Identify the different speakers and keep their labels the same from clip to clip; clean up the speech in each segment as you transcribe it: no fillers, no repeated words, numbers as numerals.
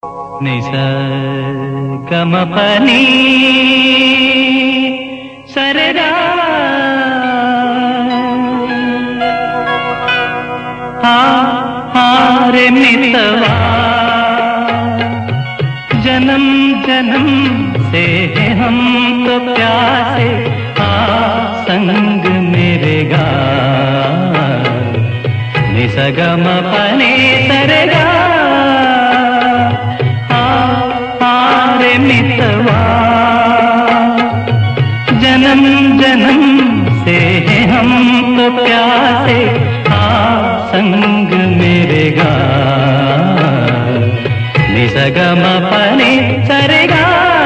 Speaker 1: निस गम पनी सरदा हारे मितवा जन्म जन्म से हम तो प्यासे संग मेरे गा निस गम पनी सरदा मितवा जन्म जन्म से हम तो प्यासे संग मेरे गा निस गम पनी सरेगा।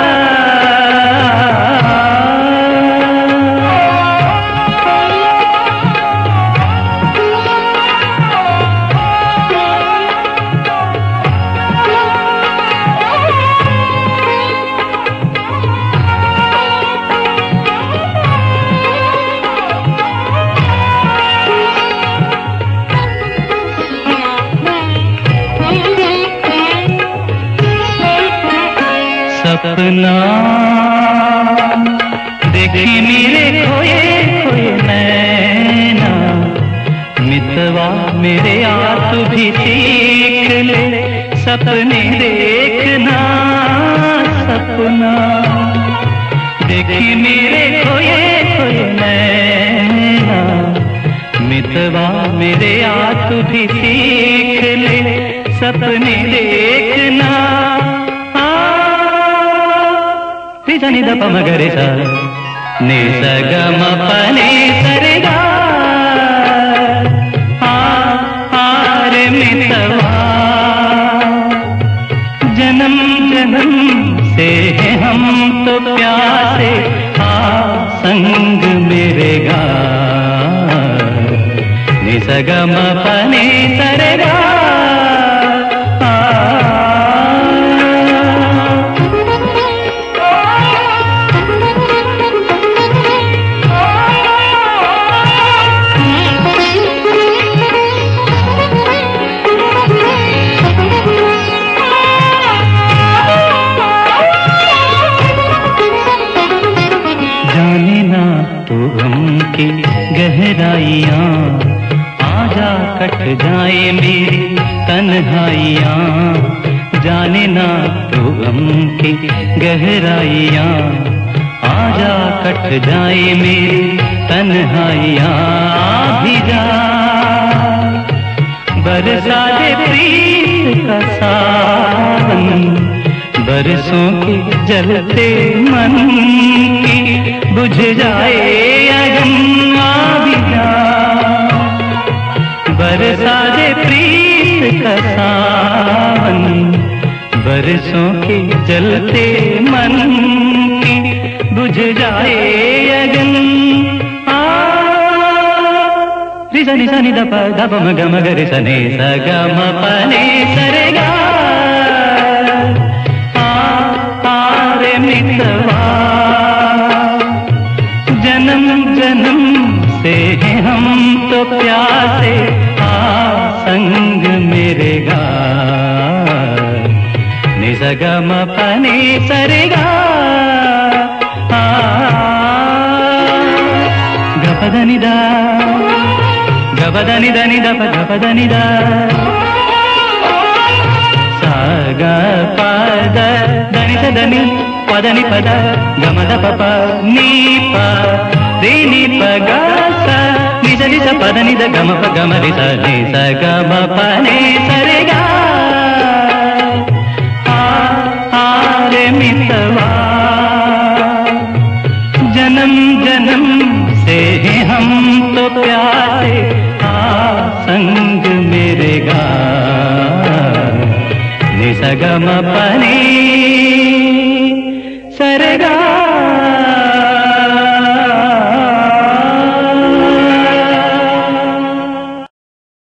Speaker 1: सपना देखी मेरे खोए खोए नैना मितवा मेरे आँख भी सीख ले सपने देखना सपना देखी मेरे खोए खोए नैना मितवा मेरे आँख भी सीख ले सपने देखना। जनि द प म ग रे सा नि स ग म प नि स रे गा रे मितवा जन्म जन्म से हम तो प्यासे संग मेरे गा नि स ग म प नि स रे गा। की गहराइयाँ आजा कट जाए मेरी तन्हाइयाँ जाने ना तो गम की गहराइयाँ आजा कट जाए मेरी तन्हाइयाँ भी जा बरसा दे प्रीत का सावन बरसों के जलते मन की बुझ जाए अगन आबिदा बरसा दे प्रीत का सावन बरसों के जलते मन की बुझ जाए अगन रि सा नि सा नि द प म ग म ग रे सा नि सा ग म प नि स रे गा रे मितवा जन्म जन्म से हम तो प्यासे संग मेरे गा नि स ग म प नि स रे गा ग प द नि द ग प द नि द नि द प ग प द नि द सा ग प द द नि स द नि प द नि प द ग म द प प नि प रे नि प ग स नि द नि स प द नि द ग म प ग म रि स नि स ग म प नि स रे गा रे मितवा जन्म जन्म से हम तो प्यासे संग मेरे गा नि स ग म प नि स रे गा।